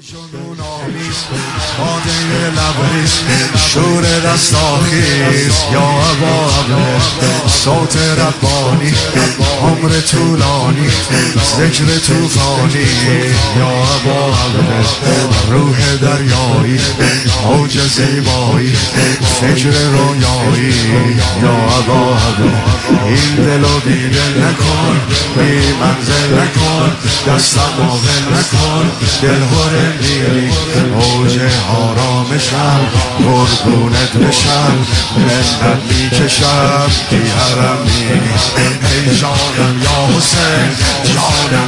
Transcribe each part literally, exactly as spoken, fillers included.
جنون‌آمیز باده لبریز شور رستاخیز یا عبابه صوت ربانی عمر طولانی ذکر توفانی یا عبابه روح دریایی اوج زیبایی فکر رویایی یا عبابه این دلو بیدل نکن بی منزل نکن دستم ماول نکن دل هره میری اوج آرامشم قربونت بشم منت میکشم بی حرم میری ای جانم یا حسین جانم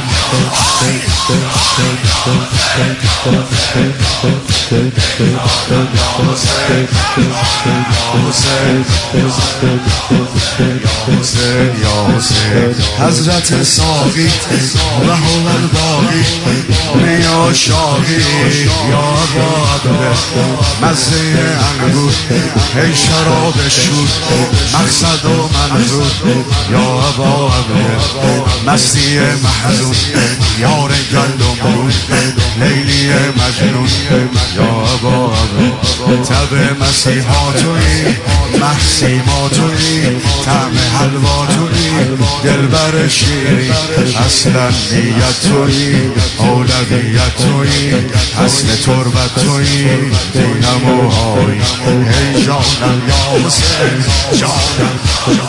یا حسین حضرت ساقی و هو الباقی یا شاقی یا عبابه مزه انگور ای شراب شور مقصد و منظور یا عبابه مستی محزون یار گندم لیلی مجنون یا عبابه تب مسیحا توی محسی ما توی طعم حلوا توی دلبر شیری اصلا نیت توی اولویت توی اصل تربت توی دینموهای ای جانم یا حسین جانم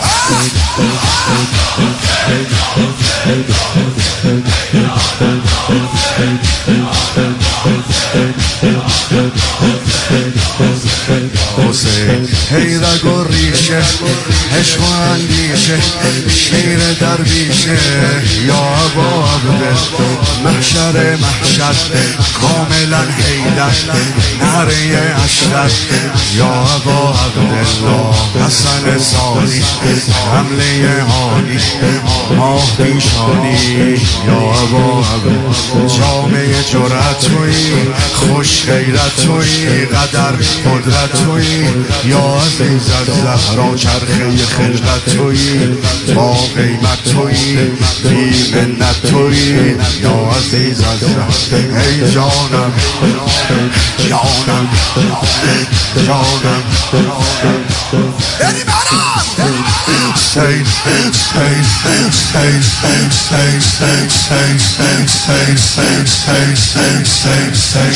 حسین هی رگ و ریشه عشق و اندیشه شیر درویشه یا عبابه محشر محشر کاملا حیدر نره اشتر یا عبابه حسن ثانی حمله هانی ماه پیشانی یا عبابه جامعه جرأت توی خوش غیرت توی قدر قدرت توی یا عزیزت زهرا چرخه خلقت توی با قیمت توی بی منت توی یا عزیزت زهرا ای جانم جانم جانم Stay, stay, stay, stay, stay, stay, stay, stay, stay, stay, stay, stay, stay, stay, stay,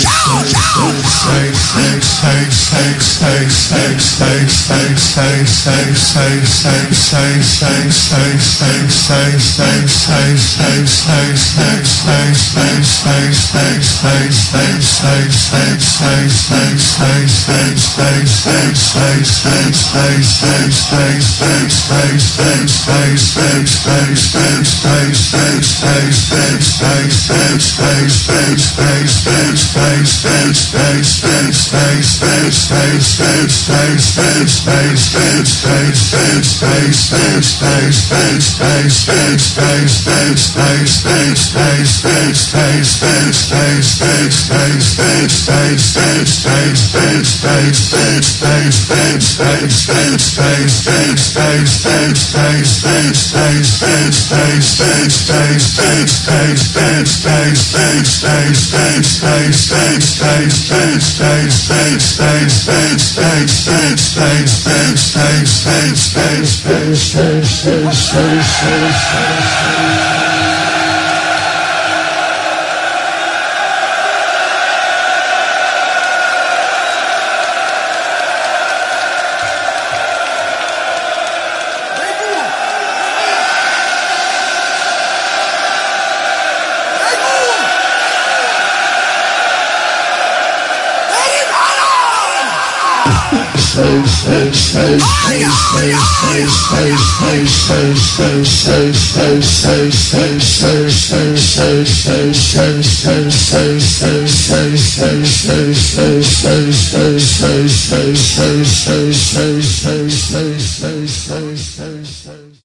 stay, stay, stay,